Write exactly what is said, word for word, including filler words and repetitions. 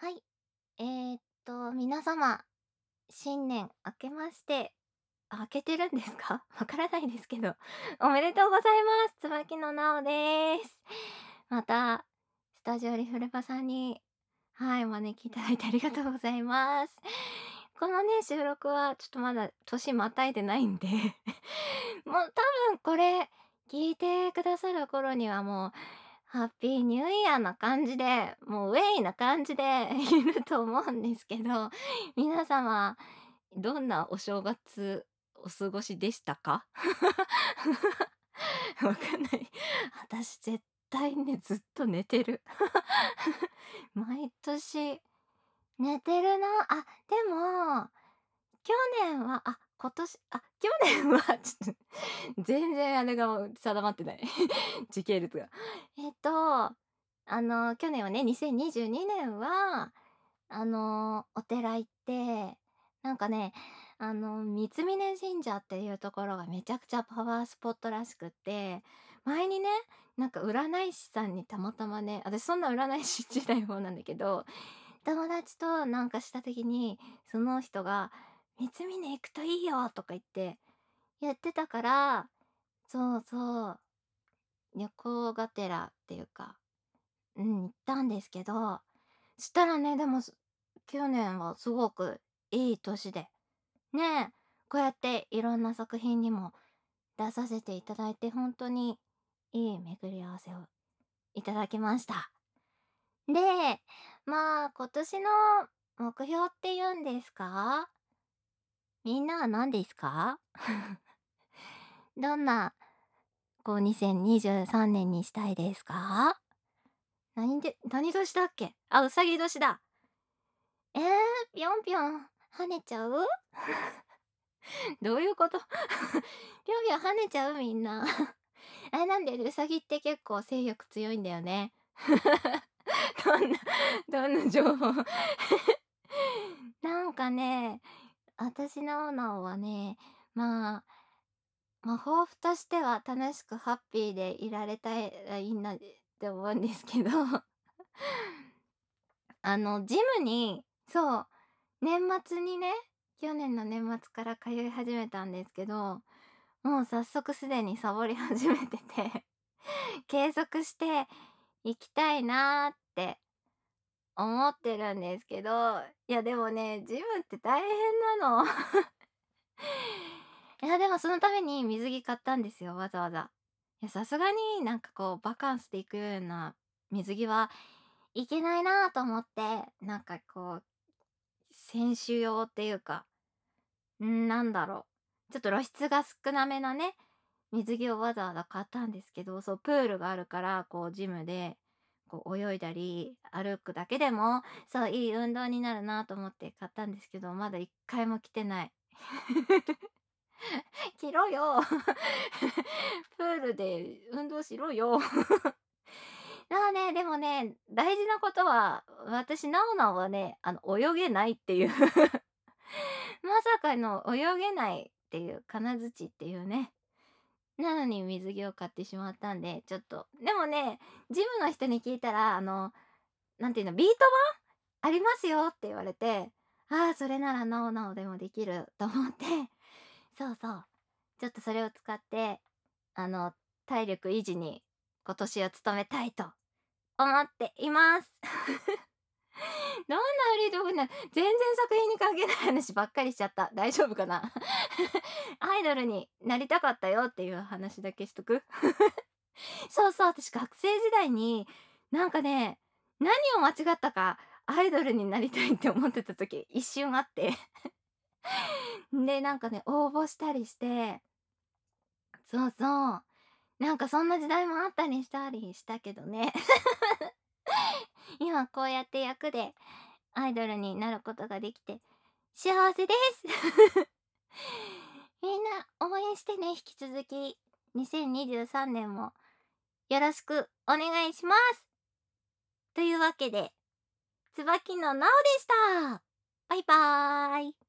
はい。えーっと、皆様、新年明けまして、あ、明けてるんですか？わからないですけど、おめでとうございます。椿野直です。また、スタジオリフレパさんに、はい、お招きいただいてありがとうございます。このね、収録はちょっとまだ年またいでないんでもう多分これ聞いてくださる頃にはもうハッピーニューイヤーな感じで、もうウェイな感じでいると思うんですけど、皆様どんなお正月お過ごしでしたか？わかんない。私絶対ね、ずっと寝てる。毎年寝てるな。あ、でも、去年は、あ、今年、あ、去年はちょっと全然あれが定まってない。時系列が。えっと、あの、去年はね、にせんにじゅうにねんは、あの、お寺行って、なんかね、あの、三峯神社っていうところがめちゃくちゃパワースポットらしくって、前にね、なんか占い師さんにたまたまね、私そんな占い師じゃない方なんだけど、友達となんかした時に、その人が「三峯行くといいよ」とか言って言ってたから、そうそう、旅行がてらっていうか、うん、行ったんですけど、したらね、でも、す去年はすごくいい年で、ね、こうやっていろんな作品にも出させていただいて、ほんとにいい巡り合わせをいただきました。で、まあ、今年の目標っていうんですか？みんなは何ですか？どんな、こう、にせんにじゅうさんねんにしたいですか？何で何年だっけ？あ、うさぎ年だ。ええ、ぴょんぴょん跳ねちゃう？どういうこと？ぴょんぴょん跳ねちゃう？みんな。あれなんだよね、うさぎって結構性欲強いんだよね。どんなどんな情報？なんかね、私のオナオはね、まあ、ま、抱負としては楽しくハッピーでいられたいらいいなって思うんですけど、あの、ジムにそう、年末にね、去年の年末から通い始めたんですけど、もう早速すでにサボり始めてて、継続していきたいなって思ってるんですけど、いやでもね、ジムって大変なの。いやでもそのために水着買ったんですよ、わざわざ。いや、さすがになんかこうバカンスで行くような水着はいけないなと思って、なんかこう、選手用っていうか、んー、なんだろう、ちょっと露出が少なめなね、水着をわざわざ買ったんですけど、そう、プールがあるから、こうジムで、こう泳いだり、歩くだけでも、そう、いい運動になるなと思って買ったんですけど、まだいっかいも着てない。着ろよ。プールで運動しろよ。ああね、でもね、大事なことは、私、なおなおはね、あの、泳げないっていうまさかの泳げないっていう金槌っていうね。なのに水着を買ってしまったんで、ちょっと、でもね、ジムの人に聞いたら、あの、なんていうの、ビート板ありますよって言われて、ああ、それならなおなおでもできると思って、そうそう、ちょっとそれを使って、あの、体力維持に今年は努めたいと思っています。どんなフリートークな全然作品に関係ない話ばっかりしちゃった。大丈夫かな？アイドルになりたかったよっていう話だけしとく？そうそう、私学生時代に、なんかね、何を間違ったか、アイドルになりたいって思ってた時、一瞬あって。で、なんかね、応募したりして、そうそう。なんかそんな時代もあったりしたりしたけどね。今こうやって役でアイドルになることができて幸せです。みんな応援してね、引き続きにせんにじゅうさんねんもよろしくお願いします。というわけで、椿のなおでした。バイバーイ。